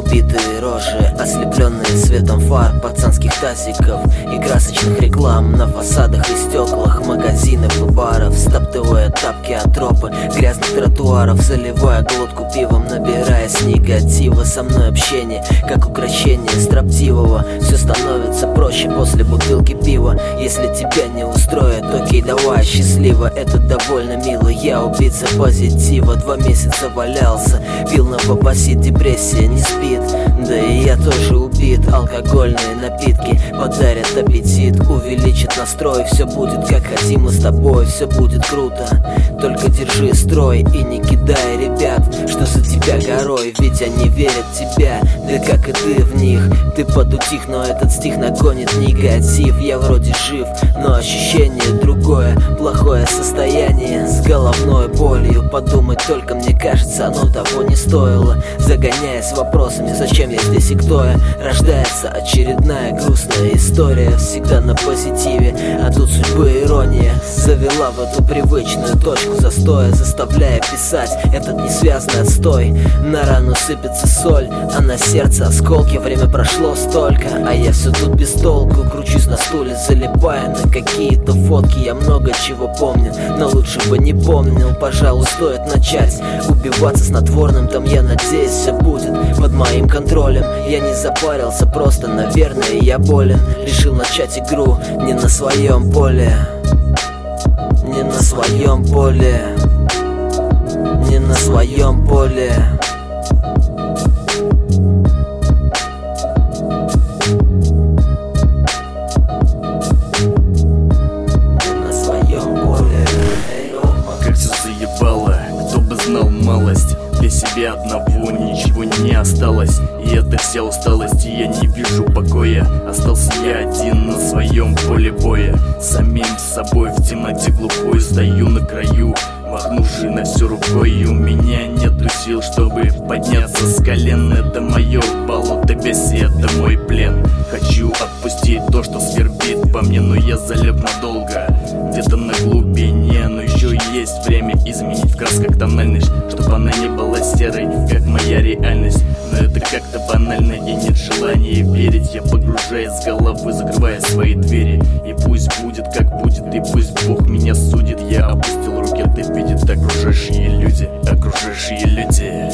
Побитые рожи, ослепленные светом фар, пацанских тазиков и красочных реклам на фасадах и стеклах магазинов и баров, стаптывая тапки от тропы грязных тротуаров, заливая глотку пивом, набираясь негатива. Со мной общение, как укрощение строптивого. Все становится проще после бутылки пива. Если тебя не устроит, окей, давай, счастливо. Это довольно мило, я убийца позитива. 2 месяца валялся, пил новопосит, депрессия не спит. Да и я тоже убит. Алкогольные напитки подарят аппетит, увеличат настрой. Все будет как хотим мы с тобой, все будет круто. Только держи строй и не кидай ребят, что за тебя горой, ведь они верят в тебя, да как и ты в них. Ты подутих, но этот стих нагонит негатив. Я вроде жив, но ощущение другое, плохое состояние с головной болью. Подумать только, мне кажется, оно того не стоило. Загоняясь вопросами, зачем я здесь и кто я, рождается очередная грустная история. Всегда на позитиве, а тут судьбы ирония завела в эту привычную точку застоя, заставляя писать этот несвязный отстой. На рану сыпется соль, а на сердце осколки. Время прошло столько, а я все тут без толку. Кручусь на стуле, залипая на какие-то фотки. Я много чего помню, но лучше бы не помнил. Пожалуй, стоит начать убиваться снотворным. Там, я надеюсь, все будет под моим контролем. Я не запарился, просто, наверное, я болен. Решил начать игру не на своем поле, не на своем поле, не на своем поле. Как все заебало, кто бы знал малость. Для себя одного ничего не осталось, и это вся усталость, и я не вижу покоя. Остался я один на своем поле боя, самим собой в темноте глухой. Стою на краю, махнувши на все рукой, и у меня нету сил, чтобы подняться с колен. Это мое болото беси, это мой плен. Хочу отпустить то, что свербит по мне, но я залег надолго, где-то на глубине. Но еще есть время изменить в красках тональность, чтобы она не была серой, как моя реальность. Но это как-то банально, и нет желания верить. Я погружаюсь с головы, закрывая свои двери. И пусть будет как будет, и пусть Бог меня судит. Я опустил руки, ты видит окружающие люди, окружающие люди.